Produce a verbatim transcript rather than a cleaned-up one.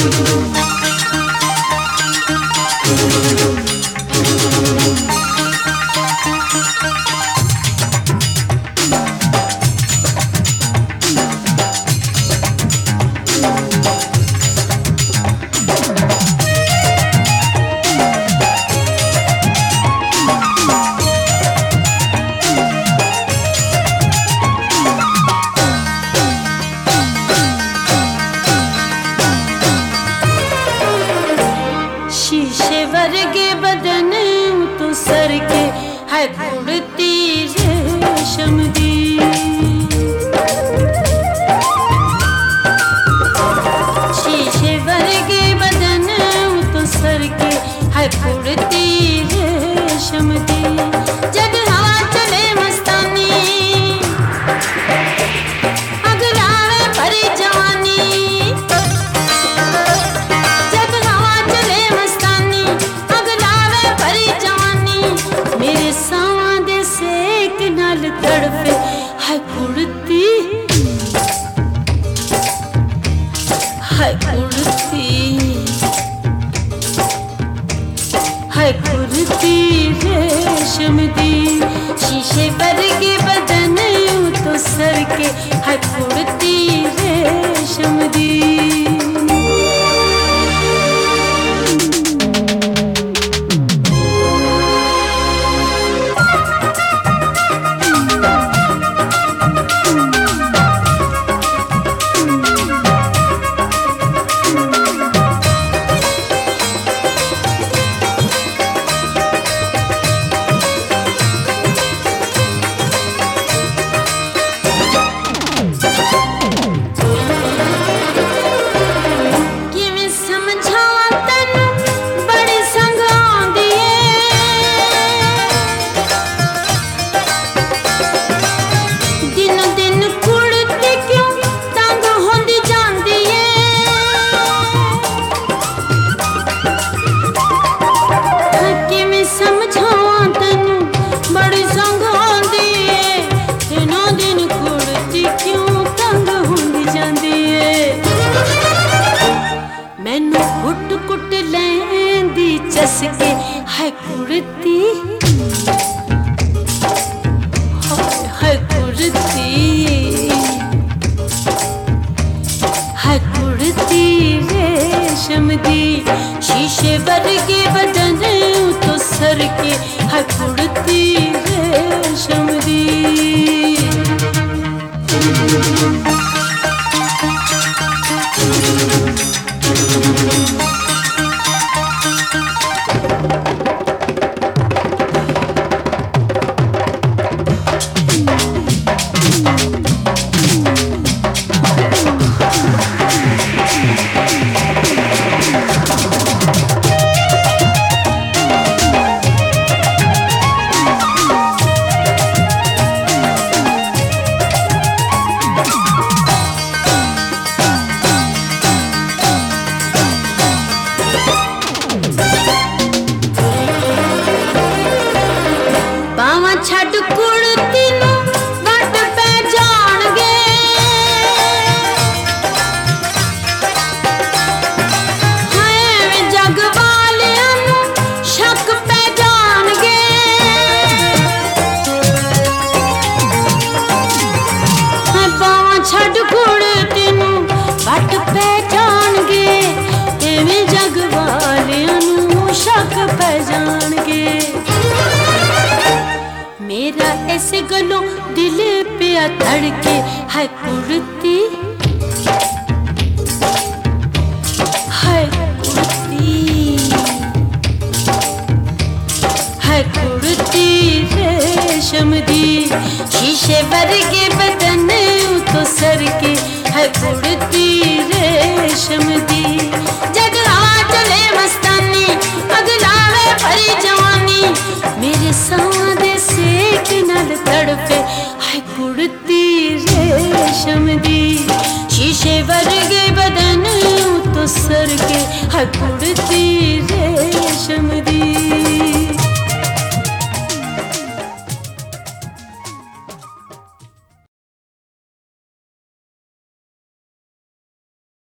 शीशे वर्गे बदन तो सर के है कुड़ती रेशम दी। शीशे वर्गे बदन तो सर के है कुड़ती रेशम दी। जब हवा चले मस्तानी अगलावे भरी जवानी। तड़पे है कुड़ती है कुड़ती है कुड़ती रेशम दी। शीशे वर्गे बदन तो सर के है कुड़ती रेशम दी। मैनू कुट कुट लैंदी चसके है कुड़ती है कुड़ती है कुड़ती रेशम दी। शीशे वर्गे बदन तो सर के है कुड़ती रेशम दी। छड़ कुड़ती नू वट पै जाणगे। हाय जग वालियां नू शक पै जाणगे। हाय बावां छड़ कुड़ती नू वट पै जाणगे। एवें जग वालियां नू शक पै जाणगे। मेरा ऐसे गलों दिल पे धड़के है कुड़ती है कुड़ती है कुड़ती रेशम दी। शीशे वर्गे बदन तो सर के है कुड़ती रेशम दी। जग हवा चले मस्तानी अगलावे भरी जवानी। मेरे सादे सेक नाल तड़पे है कुड़ती रेशम दी। शीशे वर्गे बदन तो सर के है कुड़ती रेशम दी।